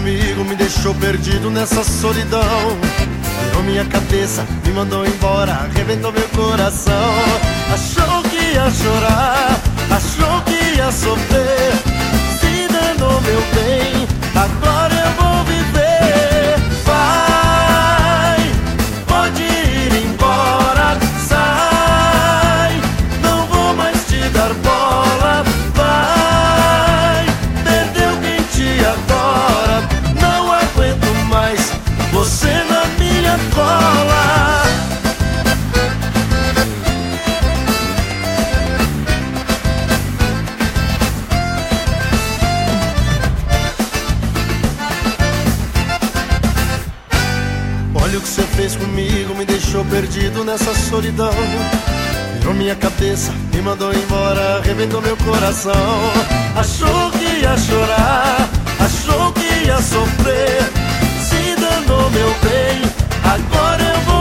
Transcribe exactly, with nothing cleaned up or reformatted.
comigo me deixou perdido nessa solidão. Virou minha cabeça, me mandou embora, arrebentou meu coração. Achou que ia chorar, achou que ia sofrer, se danou meu bem, agora eu vou viver. Vai, pode ir embora, sai, não vou mais te dar bola. Vai, perdeu quem te adora, não aguento mais você na minha cola. Olha o que você fez comigo, me deixou perdido nessa solidão. Virou minha cabeça, me mandou embora, arrebentou meu coração. Achou que ia chorar, achou que ia sofrer, se danou meu bem, agora eu vou